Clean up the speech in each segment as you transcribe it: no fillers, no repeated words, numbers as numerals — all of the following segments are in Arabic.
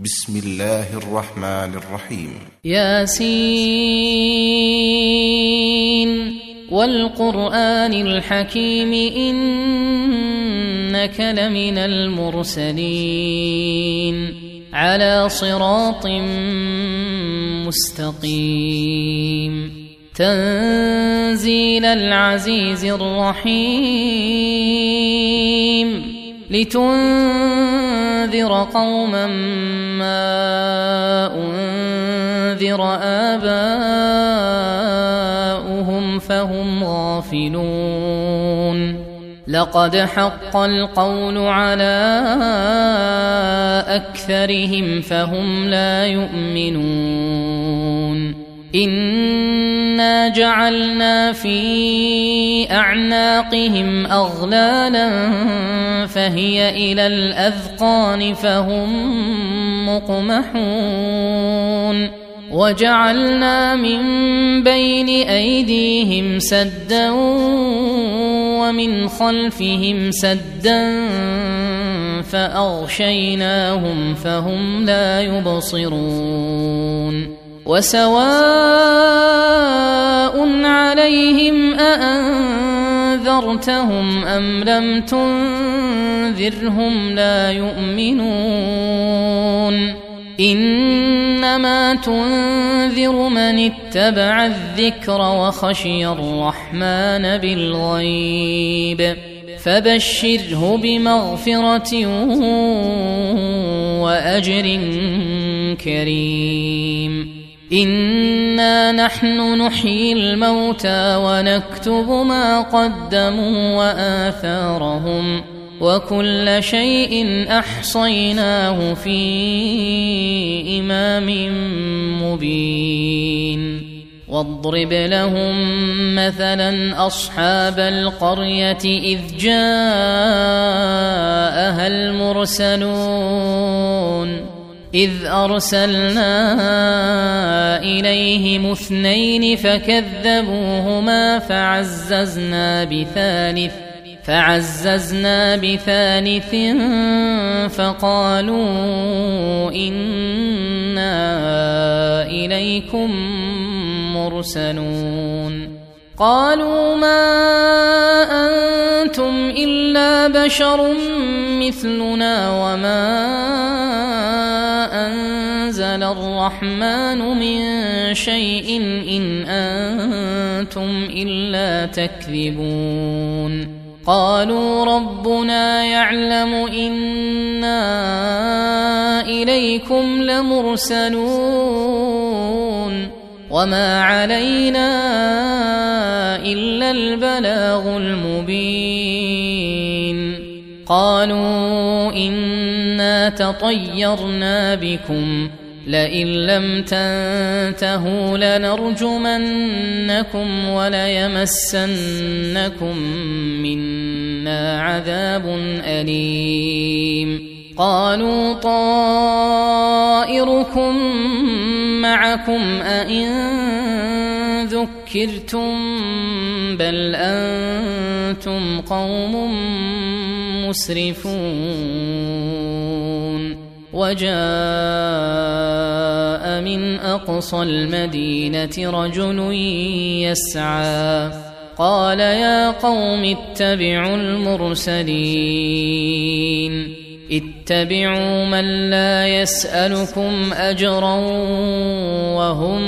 بسم الله الرحمن الرحيم. ياسين والقرآن الحكيم إنك لمن المرسلين على صراط مستقيم تنزيل العزيز الرحيم لتنذر قوما ما أنذر آباؤهم فهم غافلون لقد حق القول على أكثرهم فهم لا يؤمنون إنا جعلنا في أعناقهم أغلالا فهي إلى الأذقان فهم مقمحون وجعلنا من بين أيديهم سدا ومن خلفهم سدا فأغشيناهم فهم لا يبصرون وسواء عليهم أأنذرتهم أم لم تنذرهم لا يؤمنون إنما تنذر من اتبع الذكر وخشي الرحمن بالغيب فبشره بمغفرة وأجر كريم إنا نحن نحيي الموتى ونكتب ما قدموا وآثارهم وكل شيء أحصيناه في إمام مبين واضرب لهم مثلا أصحاب القرية إذ جاءها المرسلون إذ أرسلنا إليهم 2 فكذبوهما فعززنا بثالث فقالوا إنا إليكم مرسلون قالوا ما أنتم إلا بشر مثلنا وما أنزل الرحمن من شيء إن أنتم إلا تكذبون قالوا ربنا يعلم إنا إليكم لمرسلون وما علينا إلا البلاغ المبين قالوا إنا تطيرنا بكم لئن لم تنتهوا لنرجمنكم وليمسنكم منا عذاب أليم قالوا طائركم معكم أئن ذكرتم بل أنتم قوم مسرفون وجاء من أقصى المدينة رجل يسعى قال يا قوم اتبعوا المرسلين اتبعوا من لا يسألكم أجرا وهم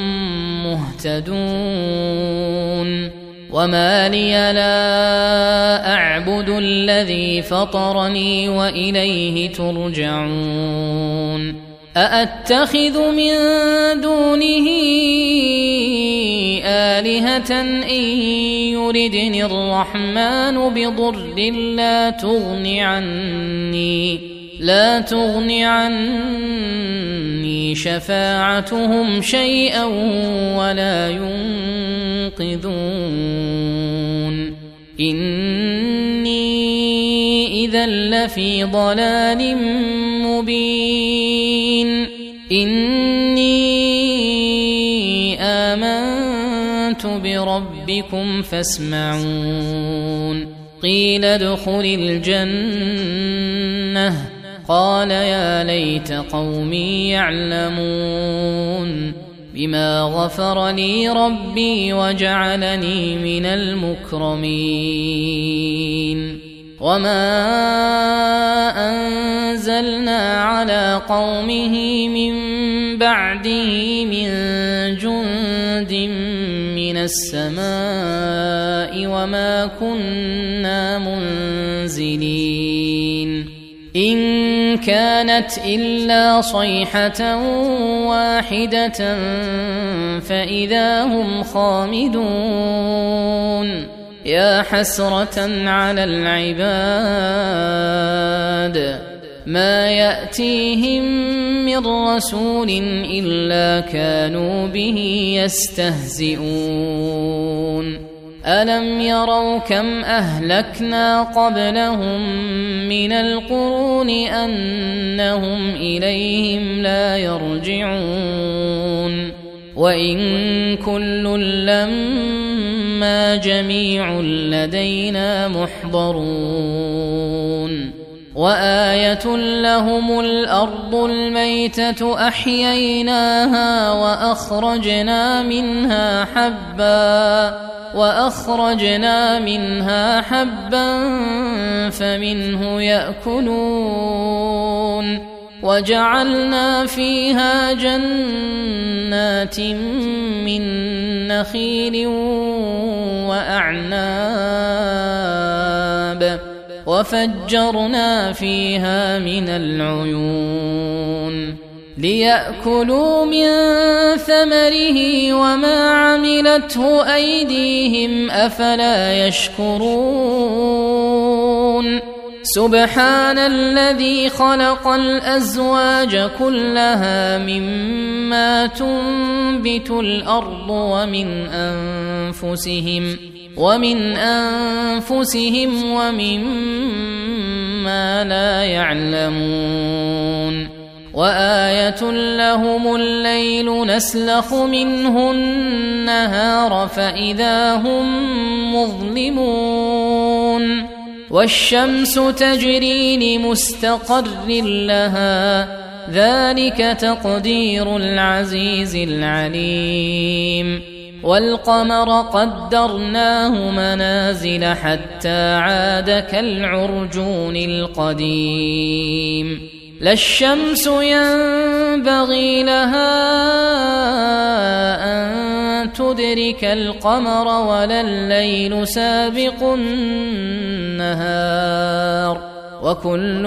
مهتدون وما لي لا أعبد الذي فطرني وإليه ترجعون أأتخذ من دونه آلهة إن يردني الرحمن بضر لا تغن عني شفاعتهم شيئا ولا ينقذون إني إذا لفي ضلال مبين إني آمنت بربكم فاسمعون قيل ادخل الجنة قال يا ليت قومي يعلمون بما غفر لي ربي وجعلني من المكرمين وما أنزلنا على قومه من بعده من جند من السماء وما كنا منزلين إن كانت إلا صيحة واحدة فإذا هم خامدون يا حسرة على العباد ما يأتيهم من رسول إلا كانوا به يستهزئون ألم يروا كم أهلكنا قبلهم من القرون أنهم إليهم لا يرجعون وإن كل لما جميع لدينا محضرون وآية لهم الأرض الميتة أحييناها وأخرجنا منها حبا فمنه يأكلون وجعلنا فيها جنات من نخيل وأعناب وفجرنا فيها من العيون ليأكلوا من ثمره وما عملته أيديهم أفلا يشكرون سبحان الذي خلق الأزواج كلها مما تنبت الأرض ومن أنفسهم ومما لا يعلمون وآية لهم الليل نسلخ منه النهار فإذا هم مظلمون والشمس تجري لمستقر لها ذلك تقدير العزيز العليم والقمر قدرناه منازل حتى عاد كالعرجون القديم لا الشمس ينبغي لها أن تدرك القمر ولا الليل سابق النهار وكل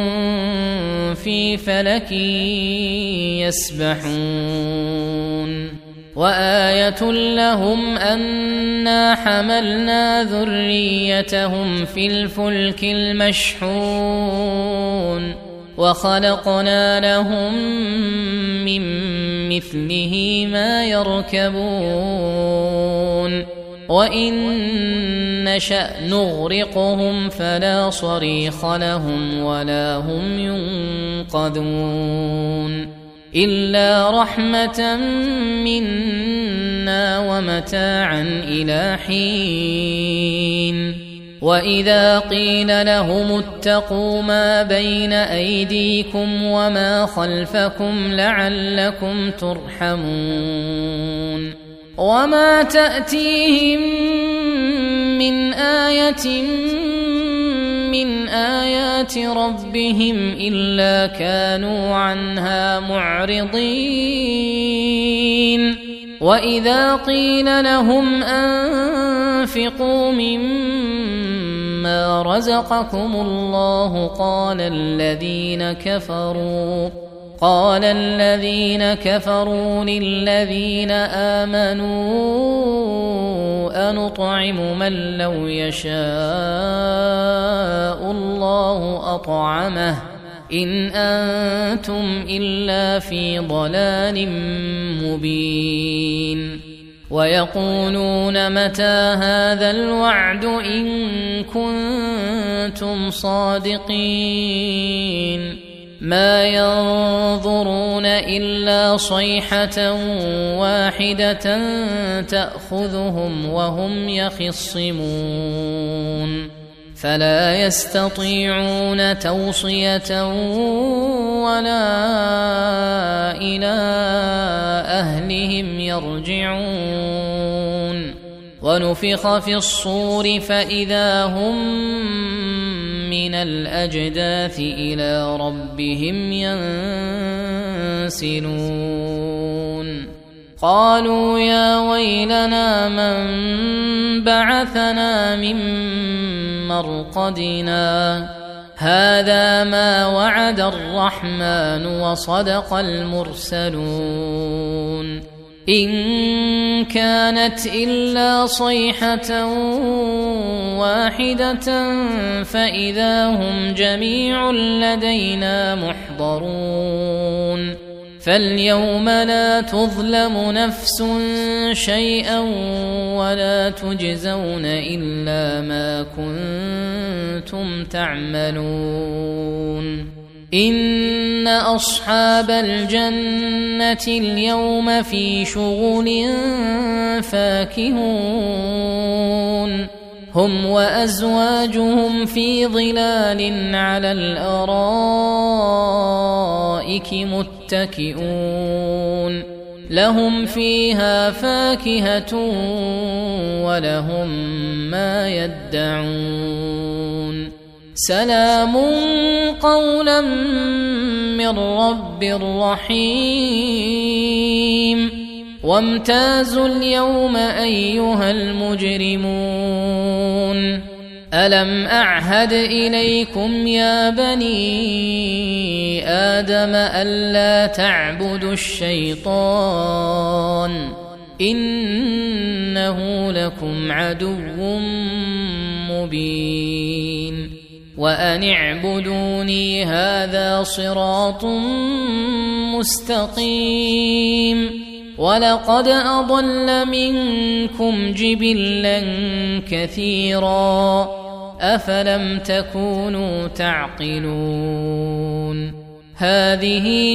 في فلك يسبحون وآية لهم أنا حملنا ذريتهم في الفلك المشحون وخلقنا لهم من مثله ما يركبون وإن نشأ نغرقهم فلا صريخ لهم ولا هم ينقذون إلا رحمة منا ومتاعا إلى حين وإذا قيل لهم اتقوا ما بين أيديكم وما خلفكم لعلكم ترحمون وما تأتيهم من آية من آيات ربهم إلا كانوا عنها معرضين وإذا قيل لهم أنفقوا مما رزقكم الله قال الذين كفروا للذين آمنوا أنطعم من لو يشاء الله أطعمه إن أنتم إلا في ضلال مبين ويقولون متى هذا الوعد إن كنتم صادقين ما ينظرون إلا صيحة واحدة تأخذهم وهم يخصمون فلا يستطيعون توصية ولا إلى أهلهم يرجعون ونفخ في الصور فإذا هم من الأجداث إلى ربهم ينسلون قالوا يا ويلنا من بعثنا من مرقدنا هذا ما وعد الرحمن وصدق المرسلون إن كانت إلا صيحة واحدة فإذا هم جميع لدينا محضرون فاليوم لا تظلم نفس شيئا ولا تجزون إلا ما كنتم تعملون إن أصحاب الجنة اليوم في شغل فاكهون هم وأزواجهم في ظلال على الأرائك متكئون لهم فيها فاكهة ولهم ما يدعون سلام قولا من رب رحيم وامتازوا اليوم أيها المجرمون ألم أعهد إليكم يا بني آدم ألا تعبدوا الشيطان إنه لكم عدو مبين وأن اعبدوني هذا صراط مستقيم ولقد أضل منكم جبلا كثيرا أفلم تكونوا تعقلون هذه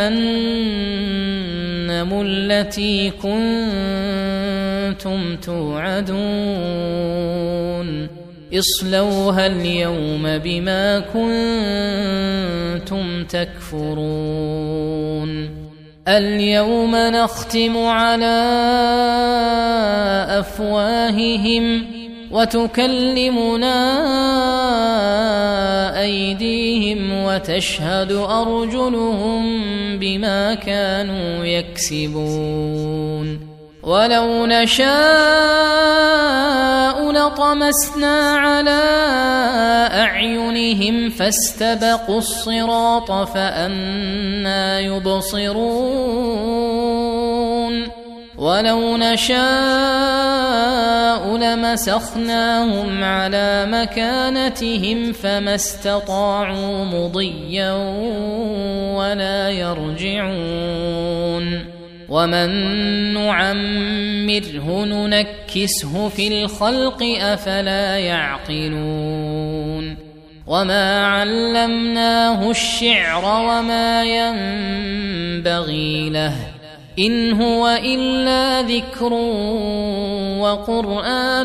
جهنم التي كنتم توعدون اصلوها اليوم بما كنتم تكفرون اليوم نختم على أفواههم وتكلمنا أيديهم وتشهد أرجلهم بما كانوا يكسبون ولو نشاء لطمسنا على أعينهم فاستبقوا الصراط فأنى يبصرون ولو نشاء لمسخناهم على مكانتهم فما استطاعوا مضيا ولا يرجعون ومن نعمره ننكسه في الخلق أفلا يعقلون وما علمناه الشعر وما ينبغي له إن هو إلا ذكر وقرآن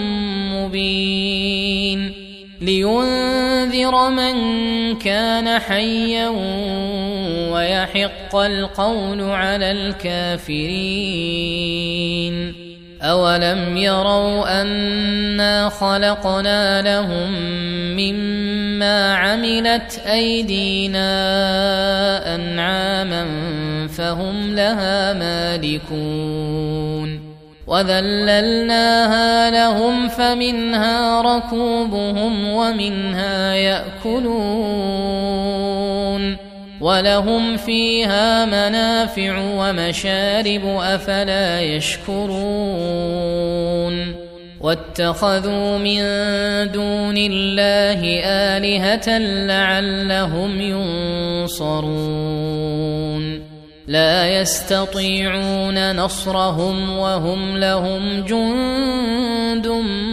مبين لينذر من كان حيا ويحق القول على الكافرين أولم يروا أنا خلقنا لهم مما عملت أيدينا أنعاما فهم لها مالكون وذللناها لهم فمنها ركوبهم ومنها يأكلون ولهم فيها منافع ومشارب أفلا يشكرون واتخذوا من دون الله آلهة لعلهم ينصرون لا يستطيعون نصرهم وهم لهم جند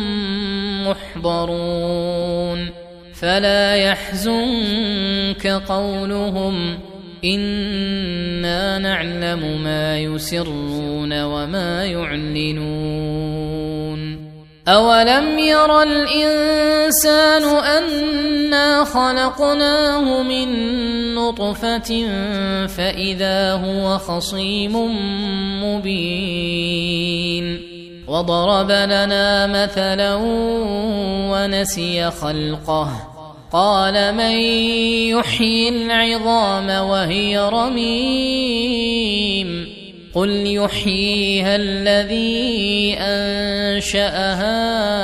محضرون فلا يحزنك قولهم إنا نعلم ما يسرون وما يعلنون أولم ير الإنسان أنا خلقناه من نطفة فإذا هو خصيم مبين وضرب لنا مثلا ونسي خلقه قال من يحيي العظام وهي رميم قل يحييها الذي أنشأها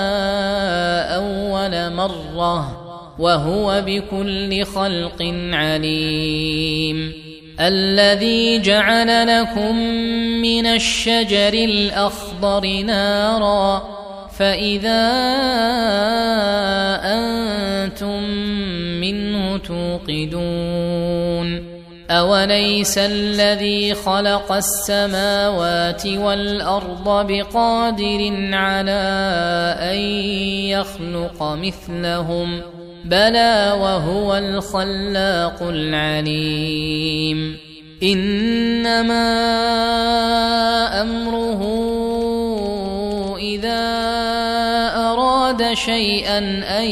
أول مرة وهو بكل خلق عليم الذي جعل لكم من الشجر الأخضر نارا فإذا أنتم منه توقدون أوليس الذي خلق السماوات والأرض بقادر على أن يخلق مثلهم بلى وهو الخلاق العليم إنما أمره إذا أراد شيئا أن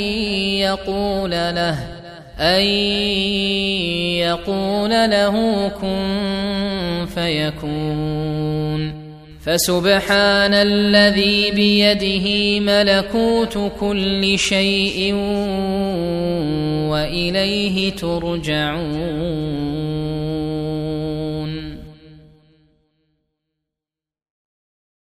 يقول له كن فيكون فسبحان الذي بيده ملكوت كل شيء وإليه ترجعون